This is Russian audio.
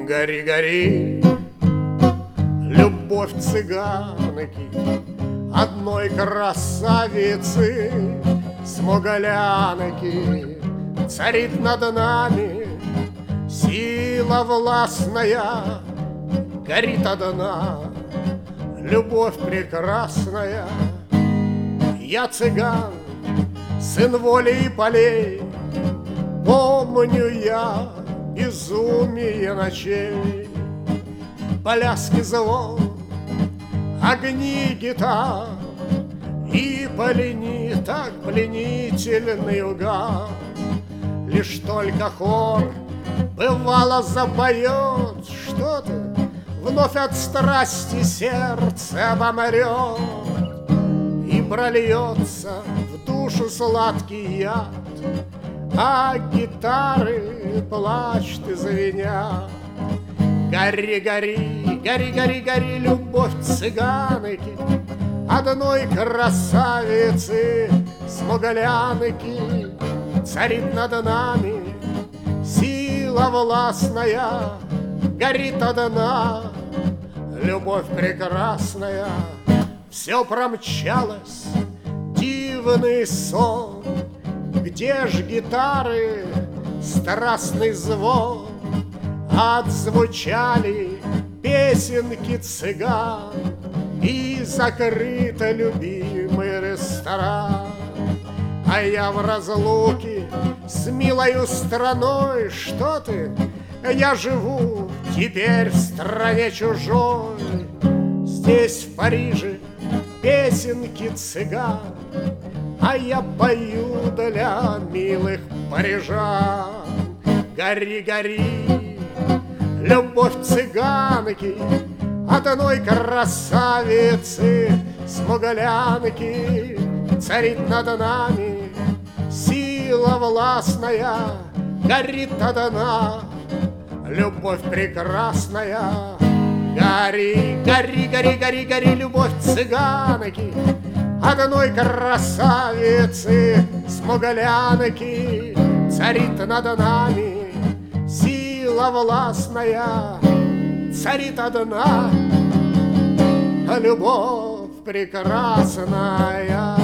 Гори, гори, любовь цыганки, одной красавицы смуглянки. Царит над нами сила властная, горит одна любовь прекрасная. Я цыган, сын воли и полей, помню я безумие ночей, пляски звон, огни гитар, и пленит так пленительный угар. Лишь только хор бывало запоет что-то, вновь от страсти сердце обомрет, и прольется в душу сладкий яд, а гитары плачут и звенят. Гори, гори, гори, гори, гори, любовь цыганки, одной красавицы смуглянки. Царит над нами сила властная, горит одна любовь прекрасная. Все промчалось, дивный сон, где ж гитары, страстный звон, отзвучали песенки цыган, и закрыто любимый ресторан. А я в разлуке с милою страной, что ты? Я живу теперь в стране чужой. Здесь, в Париже, песенки цыган, а я пою для милых парижан. Гори, гори, любовь цыганки, одной красавицы смуглянки. Царит над нами сила властная, горит одна любовь прекрасная. Гори, гори, гори, гори, гори, любовь цыганки, одной красавицы смуглянки. Царит над нами сила властная, царит одна любовь прекрасная.